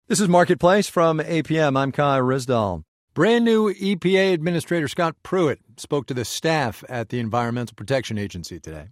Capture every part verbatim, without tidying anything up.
This is Marketplace from A P M. I'm Kai Risdall. Brand new E P A Administrator Scott Pruitt spoke to the staff at the Environmental Protection Agency today.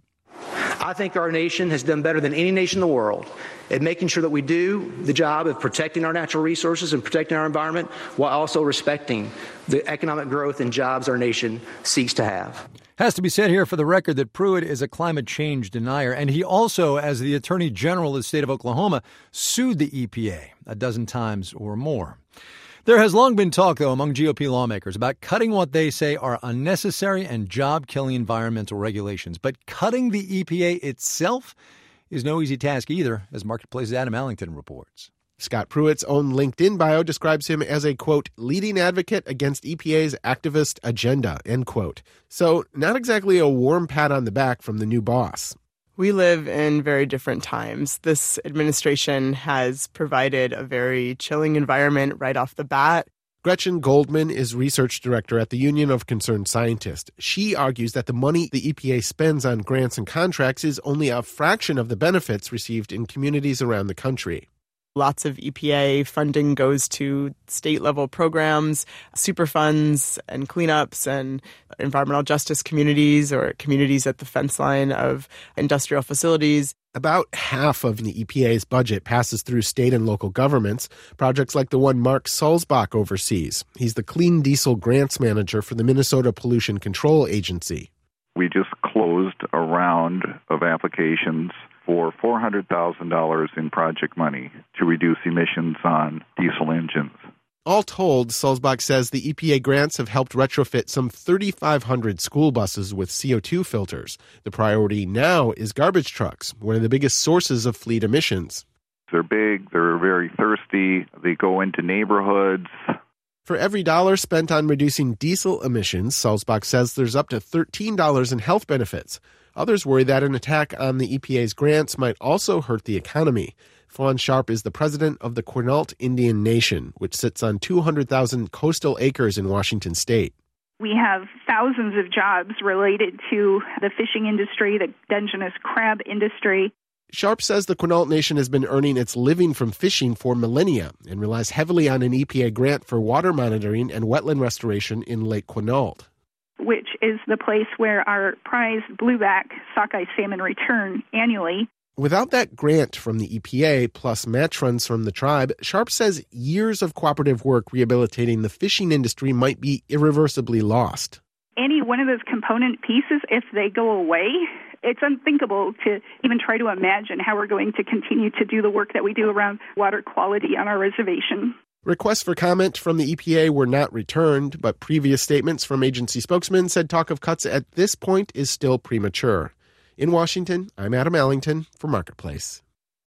I think our nation has done better than any nation in the world at making sure that we do the job of protecting our natural resources and protecting our environment while also respecting the economic growth and jobs our nation seeks to have. Has to be said here for the record that Pruitt is a climate change denier, and he also, as the Attorney General of the state of Oklahoma, sued the E P A a dozen times or more. There has long been talk, though, among G O P lawmakers about cutting what they say are unnecessary and job-killing environmental regulations. But cutting the E P A itself is no easy task either, as Marketplace's Adam Allington reports. Scott Pruitt's own LinkedIn bio describes him as a, quote, leading advocate against E P A's activist agenda, end quote. So not exactly a warm pat on the back from the new boss. We live in very different times. This administration has provided a very chilling environment right off the bat. Gretchen Goldman is research director at the Union of Concerned Scientists. She argues that the money the E P A spends on grants and contracts is only a fraction of the benefits received in communities around the country. Lots of E P A funding goes to state-level programs, super funds and cleanups and environmental justice communities or communities at the fence line of industrial facilities. About half of the E P A's budget passes through state and local governments, projects like the one Mark Sulzbach oversees. He's the Clean Diesel Grants Manager for the Minnesota Pollution Control Agency. We just closed a round of applications for four hundred thousand dollars in project money to reduce emissions on diesel engines. All told, Sulzbach says the E P A grants have helped retrofit some thirty-five hundred school buses with C O two filters. The priority now is garbage trucks, one of the biggest sources of fleet emissions. They're big, they're very thirsty, they go into neighborhoods. For every dollar spent on reducing diesel emissions, Sulzbach says there's up to thirteen dollars in health benefits. Others worry that an attack on the E P A's grants might also hurt the economy. Fawn Sharp is the president of the Quinault Indian Nation, which sits on two hundred thousand coastal acres in Washington state. We have thousands of jobs related to the fishing industry, the Dungeness crab industry. Sharp says the Quinault Nation has been earning its living from fishing for millennia and relies heavily on an E P A grant for water monitoring and wetland restoration in Lake Quinault, which is the place where our prize blueback sockeye salmon return annually. Without that grant from the E P A, plus match funds from the tribe, Sharp says years of cooperative work rehabilitating the fishing industry might be irreversibly lost. Any one of those component pieces, if they go away, it's unthinkable to even try to imagine how we're going to continue to do the work that we do around water quality on our reservation. Requests for comment from the E P A were not returned, but previous statements from agency spokesmen said talk of cuts at this point is still premature. In Washington, I'm Adam Allington for Marketplace.